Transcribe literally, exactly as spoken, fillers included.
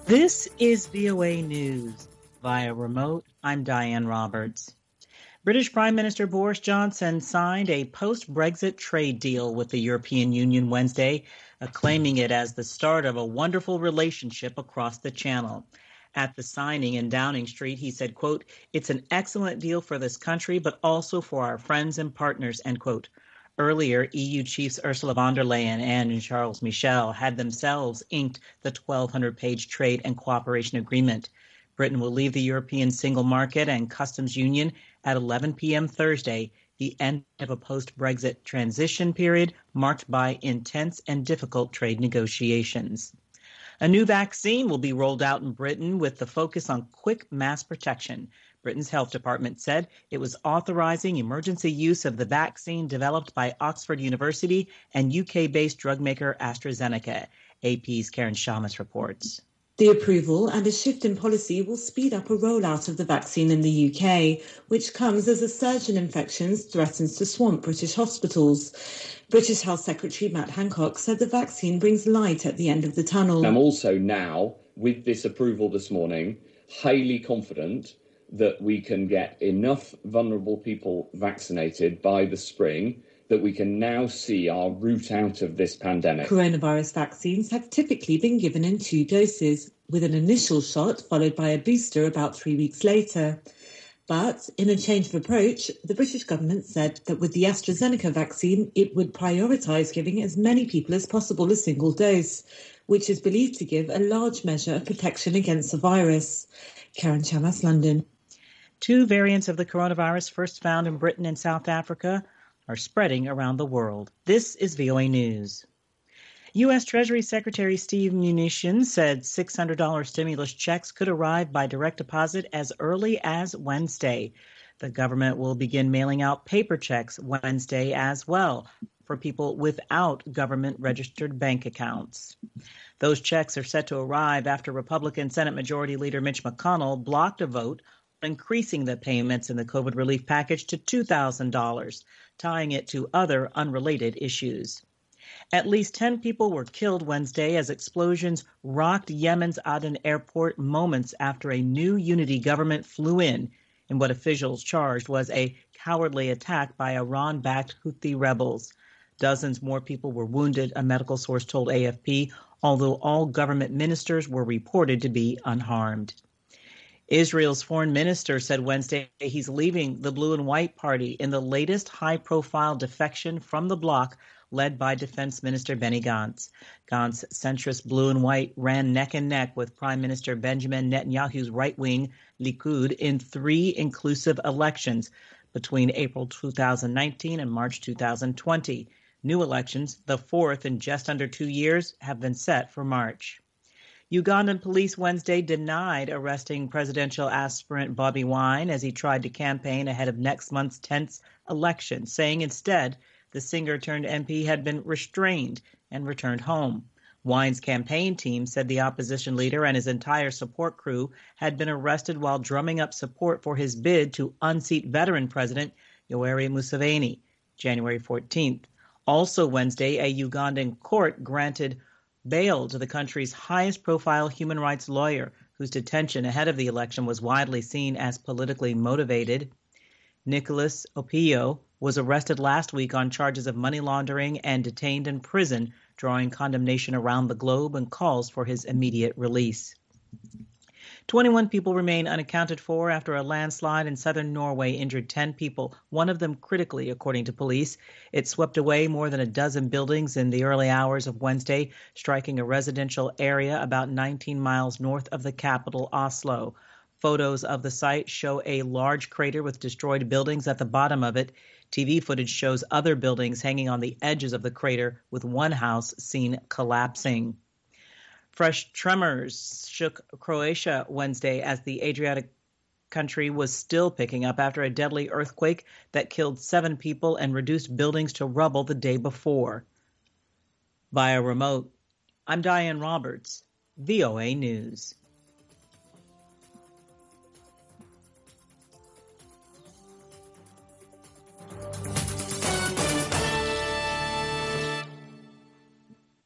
This is V O A News. Via remote, I'm Diane Roberts. British Prime Minister Boris Johnson signed a post-Brexit trade deal with the European Union Wednesday, acclaiming it as the start of a wonderful relationship across the Channel. At the signing in Downing Street, he said, quote, "It's an excellent deal for this country, but also for our friends and partners," end quote. Earlier, E U chiefs Ursula von der Leyen and Charles Michel had themselves inked the twelve hundred page trade and cooperation agreement. Britain will leave the European Single Market and Customs Union at eleven p.m. Thursday, the end of a post-Brexit transition period marked by intense and difficult trade negotiations. A new vaccine will be rolled out in Britain with the focus on quick mass protection. Britain's health department said it was authorizing emergency use of the vaccine developed by Oxford University and U K-based drug maker AstraZeneca. A P's Karen Shamas reports. The approval and a shift in policy will speed up a rollout of the vaccine in the U K, which comes as a surge in infections threatens to swamp British hospitals. British Health Secretary Matt Hancock said the vaccine brings light at the end of the tunnel. I'm also now, with this approval this morning, highly confident that we can get enough vulnerable people vaccinated by the spring that we can now see our route out of this pandemic. Coronavirus vaccines have typically been given in two doses, with an initial shot followed by a booster about three weeks later. But in a change of approach, the British government said that with the AstraZeneca vaccine, it would prioritise giving as many people as possible a single dose, which is believed to give a large measure of protection against the virus. Karen Chamas, London. Two variants of the coronavirus first found in Britain and South Africa are spreading around the world. This is V O A News. U S. Treasury Secretary Steve Mnuchin said six hundred dollars stimulus checks could arrive by direct deposit as early as Wednesday. The government will begin mailing out paper checks Wednesday as well for people without government-registered bank accounts. Those checks are set to arrive after Republican Senate Majority Leader Mitch McConnell blocked a vote increasing the payments in the COVID relief package to two thousand dollars, tying it to other unrelated issues. At least ten people were killed Wednesday as explosions rocked Yemen's Aden airport moments after a new unity government flew in, in what officials charged was a cowardly attack by Iran-backed Houthi rebels. Dozens more people were wounded, a medical source told A F P, although all government ministers were reported to be unharmed. Israel's foreign minister said Wednesday he's leaving the Blue and White Party in the latest high-profile defection from the bloc led by Defense Minister Benny Gantz. Gantz's centrist Blue and White ran neck and neck with Prime Minister Benjamin Netanyahu's right-wing Likud in three inclusive elections between April two thousand nineteen and March two thousand twenty. New elections, the fourth in just under two years, have been set for March. Ugandan police Wednesday denied arresting presidential aspirant Bobi Wine as he tried to campaign ahead of next month's tense election, saying instead the singer-turned-M P had been restrained and returned home. Wine's campaign team said the opposition leader and his entire support crew had been arrested while drumming up support for his bid to unseat veteran President Yoweri Museveni, January fourteenth. Also Wednesday, a Ugandan court granted bail to the country's highest-profile human rights lawyer, whose detention ahead of the election was widely seen as politically motivated. Nicholas Opio was arrested last week on charges of money laundering and detained in prison, drawing condemnation around the globe and calls for his immediate release. twenty-one people remain unaccounted for after a landslide in southern Norway injured ten people, one of them critically, according to police. It swept away more than a dozen buildings in the early hours of Wednesday, striking a residential area about nineteen miles north of the capital, Oslo. Photos of the site show a large crater with destroyed buildings at the bottom of it. T V footage shows other buildings hanging on the edges of the crater, with one house seen collapsing. Fresh tremors shook Croatia Wednesday as the Adriatic country was still picking up after a deadly earthquake that killed seven people and reduced buildings to rubble the day before. Via remote, I'm Diane Roberts, V O A News.